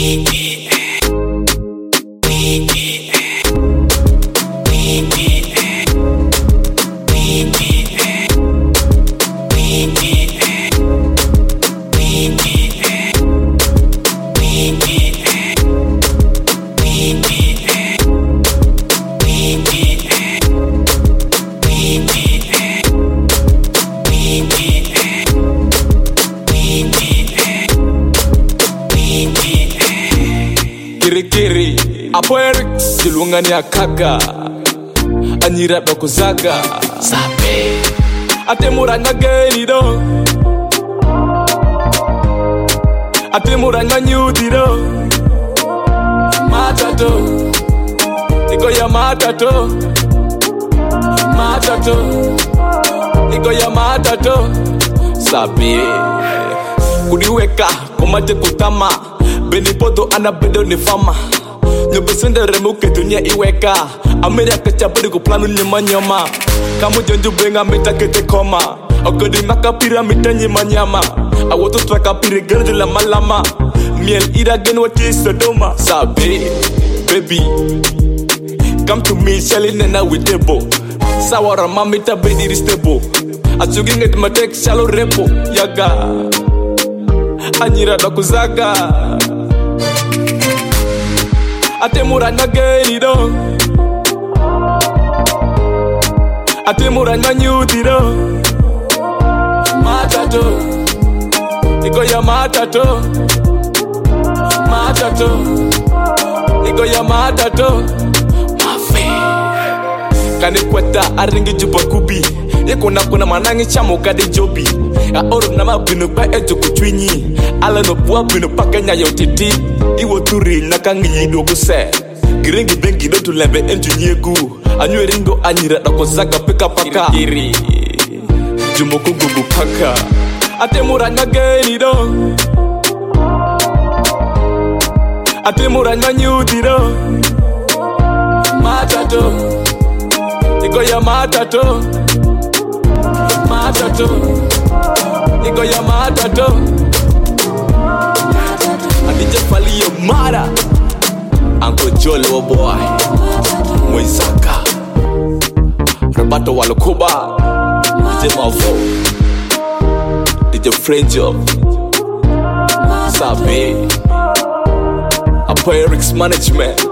Kiri Apoerix Silungani akaga Anyira dokuzaga Sabe Atemuranga gerido Atemuranga nyudiro Matato Niko ya matato Matato Niko ya matato Sabe Kudiweka Kumate kutama Benipoto anabedo ni fama Nyobesende remuke dunia iweka Ameria kachabadi kuplanu nyama nyama Kamu jonju benga mita kete koma Ogodi maka piramita nyama nyama Awoto twaka pirigerde lama lama Miel ira gen wati Sodoma Sabi, baby Come to me, shelly nena with debo Sawara mamita bedi ristebo Atsugi nget matek shallow repo Yaga Anyira dokuzaga Atemuranga gerido Atemuranga nyudiro Matato Niko ya matato Matato Niko ya matato Mafi Kani kweta aringi juba kubi Yeko nakuna manangi chamo kade jobi Ya oro nama binu ba ejo kuchwinyi Ala no buwa binu pakenya yotiti Iwo turi nakangi yido kuse Giringi bengi do tulembe enju nyegu Anyu ringo anyira dako zaga pika paka Kiri Jumoko gugu paka Atemuranga gerido Atemuranga nyudiro Matato Niko ya matato Matato Niko ya matato Anija fali yo mara Uncle Joel wo boy Moisaka Roberto Walokuba DJ Mavo DJ Frenjo Sabe Apoerix Management